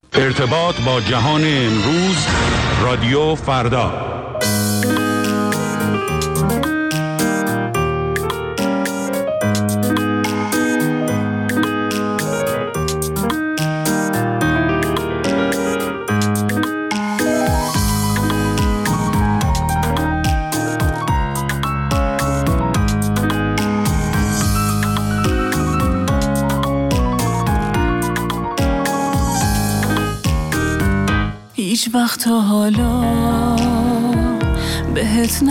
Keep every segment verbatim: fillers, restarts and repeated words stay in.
ارتباط با جهان امروز، رادیو فردا. هیچ وقت تا حالا بهت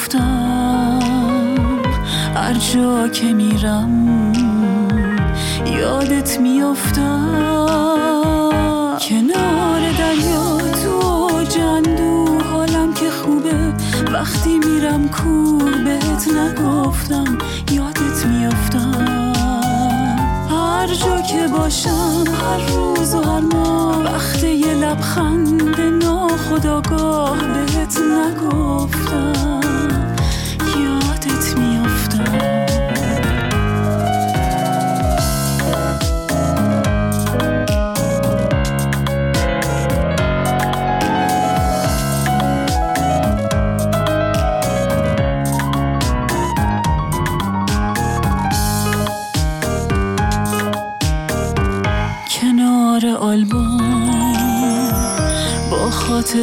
نگفتم، هر جا که میرم یادت میافتم. کنار دریا تو جندو حالم که خوبه، وقتی میرم کور بهت نگفتم یادت میافتم. هر جا که باشم، هر روز و هر ماه، وقت یه لبخند ناخودآگاه بهت نگفتم یادت میافتم. کنار آلبوم با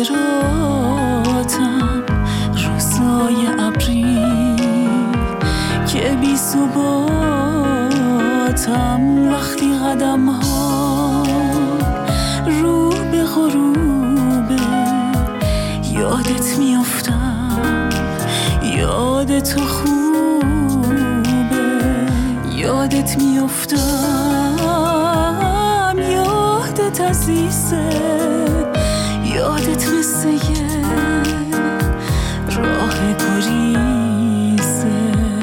خاطراتم، روزای ابری که بی ثباتم، وقتی قدم ها رو به غروبه یادت میافتم. یاد تو خوبه، یادت میافتم. یادت عزیزه، یادت مثل یه راه گریزه.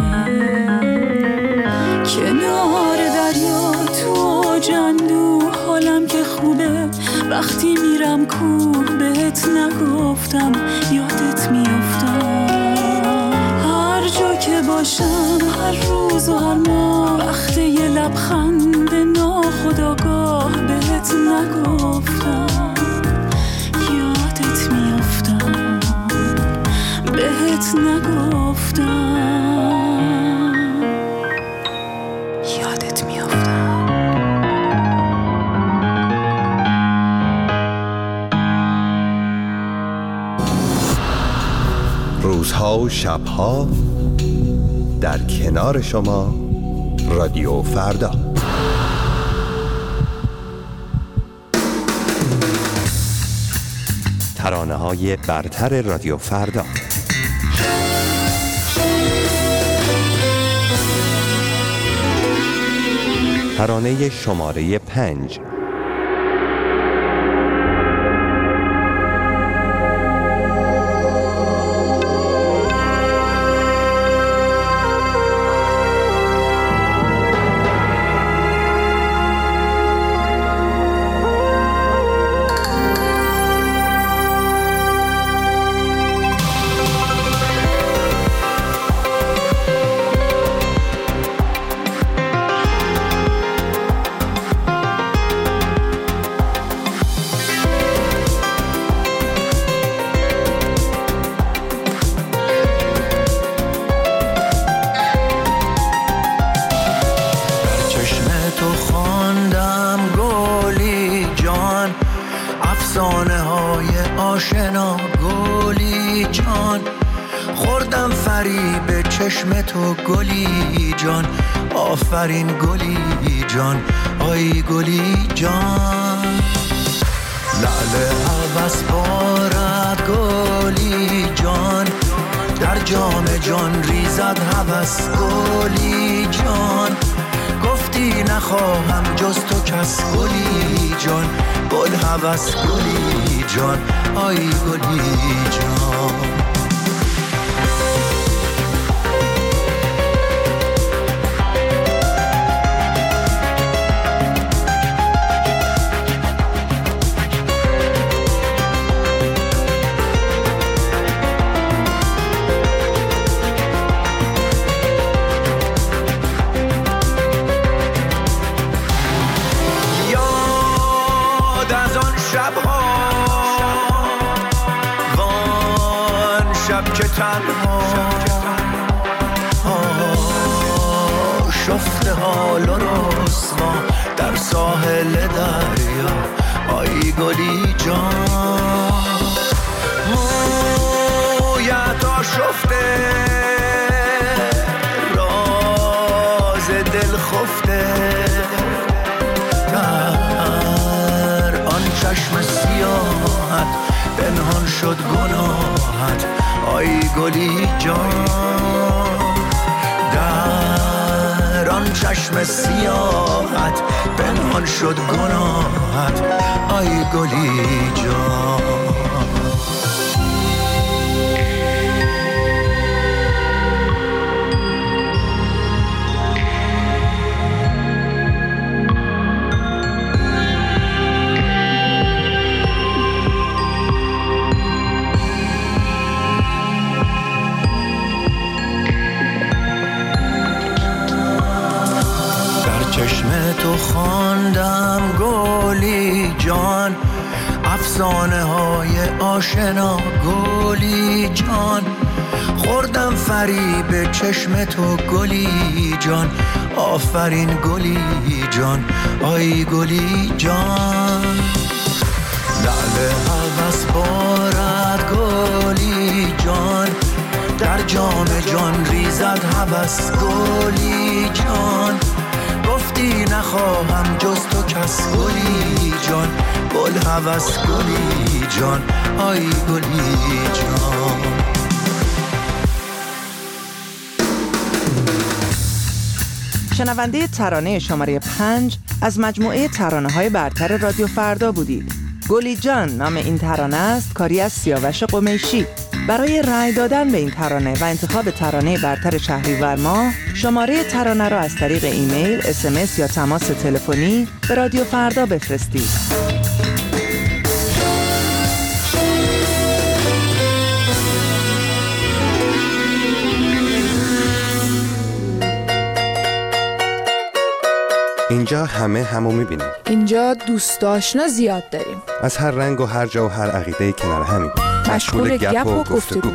کنار دریا تو جندو حالم که خوبه، وقتی میرم کوه بهت نگفتم یادت میافتم. هر جا که باشم، هر روز و هر ماه، وقت یه لبخند ناخودآگاه بهت نگفتم یادت میافتم، بهت نگفتم یادت میافتم. روزها و شبها در کنار شما، رادیو فردا. ترانه های برتر رادیو فردا. ترانه شماره پنج. آشنا گلی جان، خوردم فریب چشم تو گلی جان. آفرین گلی جان، آی گلی جان. لعل عوض بارد گلی جان، در جام جان ریزد هوس گلی جان. گفتی نخواهم جز تو کس گلی جان، گل هوس گلی جان، آی گلی جان. یاد از آن شبها وان شب که تنها شفته حال و رسوا در ساحل دریا آی گلی جان مویت آشفته راز دل خفته در آن چشم سیاحت پنهان شد گناهت آی گلی جان در آن چشم سیاحت پنهان شد گناهت آی گلی جان چشم تو خواندم گلی جان افسانه های آشنا گلی جان خوردم فریب چشم تو گلی جان آفرین گلی جان آی گلی جان لعل هوس بارد گلی جان در جام جان ریزد هوس گلی جان گفتی نخواهم جز تو کس گلی جان گل هوس گلی جان آی گلی جان شنونده ترانه شماره پنج از مجموعه ترانه‌های برتر رادیو فردا بودید. گلی جان نام این ترانه است کاری از سیاوش قمیشی. برای رأی دادن به این ترانه و انتخاب ترانه برتر شهریور ماه شماره ترانه را از طریق ایمیل، اس ام اس یا تماس تلفنی به رادیو فردا بفرستید. اینجا همه همو میبینیم. اینجا دوست آشنا زیاد داریم. از هر رنگ و هر جا و هر عقیده کنار همیم. مشغول گپ و گفتگو.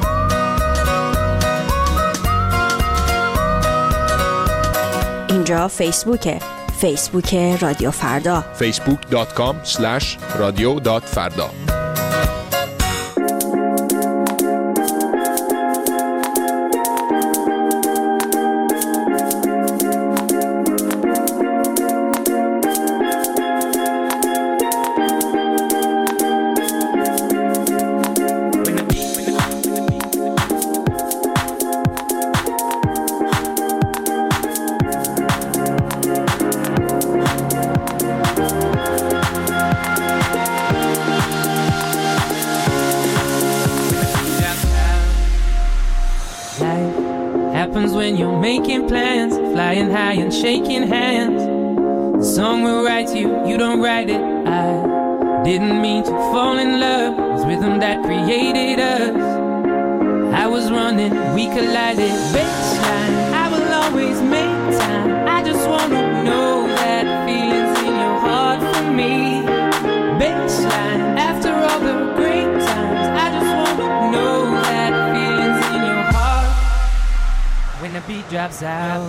اینجا فیسبوکه. فیسبوک رادیو فردا. فیسبوک دات کام اسلش رادیو دات فردا. Shaking hands, the song will write you, you don't write it. I didn't mean to fall in love, it was rhythm that created us. I was running, we collided. Baseline, I will always make time. I just wanna know that feelings in your heart for me. Baseline, after all the great times, I just wanna know that feelings in your heart when the beat drops out.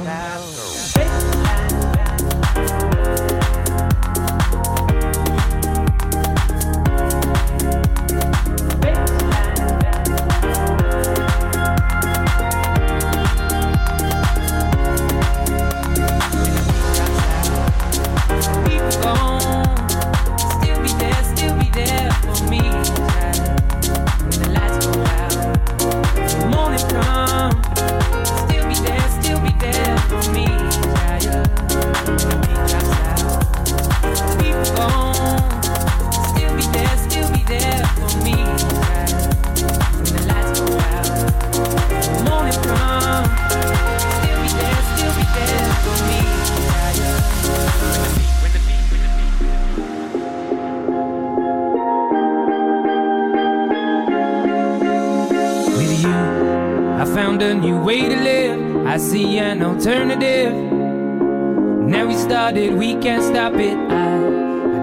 A new way to live, I see an alternative. Now we started, we can't stop it. I, I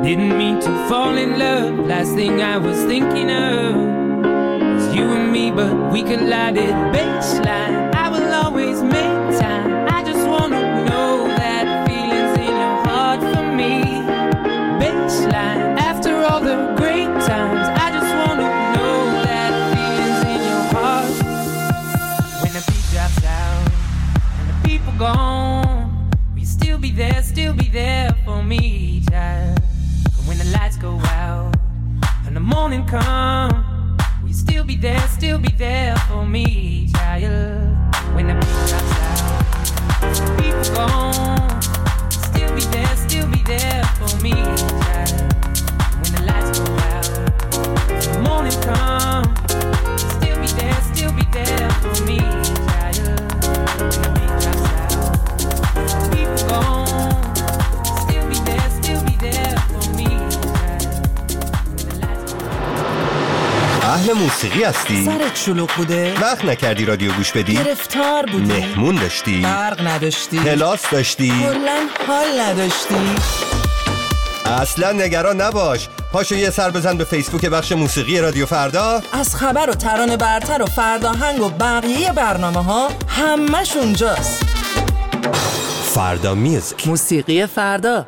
Didn't mean to fall in love. Last thing I was thinking of was you and me, but we collided. Baseline, I will always make time. I just wanna know that feeling's in your heart for me. Baseline, after all the great times, I just wanna know that feeling's in your heart. When the beat drops out and the people gone, will you still be there, still be there for me, child? When the lights go out and the morning comes, will you still be there, still be there for me, child? When the beat drops out, the people gone, still be there, still be there for me, child. When the lights go out and the morning comes, still be there, still be there for me, child. When the beat drops out, the people gone, still be there, still be there for me. اهل موسیقی هستی؟ سرت شلوغ بوده؟ وقت نکردی رادیو گوش بدی؟ گرفتار بودی؟ مهمون داشتی؟ برق نداشتی؟ کلاس داشتی؟ کلاً حال نداشتی؟ اصلا نگران نباش، پاشو یه سر بزن به فیسبوک بخش موسیقی رادیو فردا. از خبر و ترانه برتر و فرداهنگ و بقیه برنامه ها همش اونجاست. فردا میوزیک، موسیقی فردا.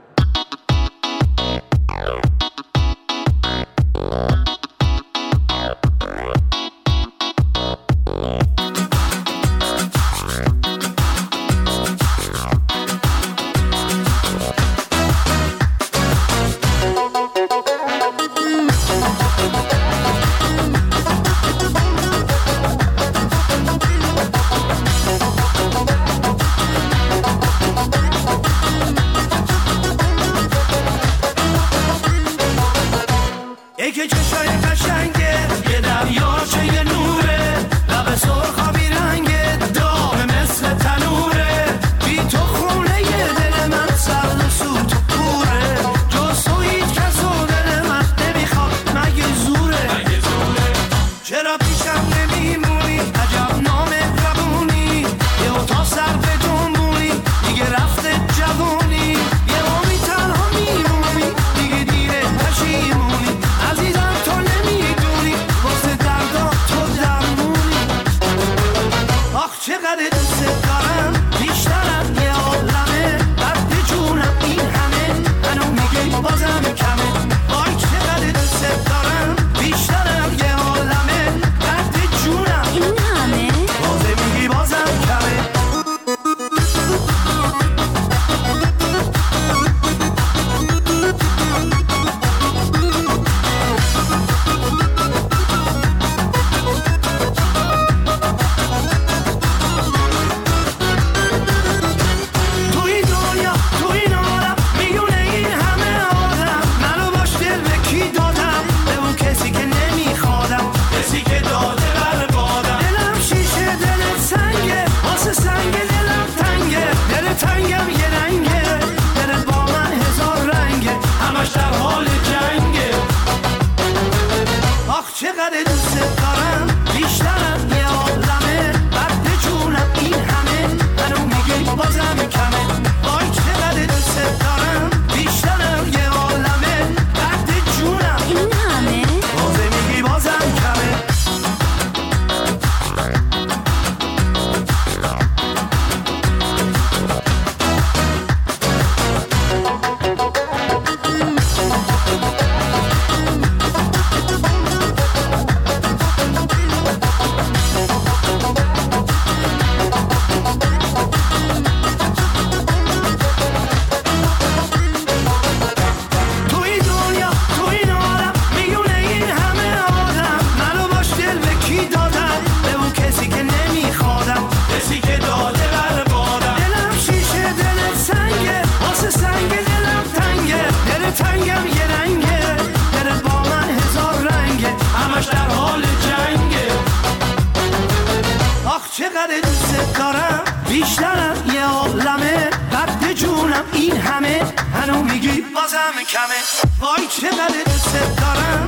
بیشترم یه عالمه قد جونم این همه هنو میگی بازم کمه وای چقدر دوست دارم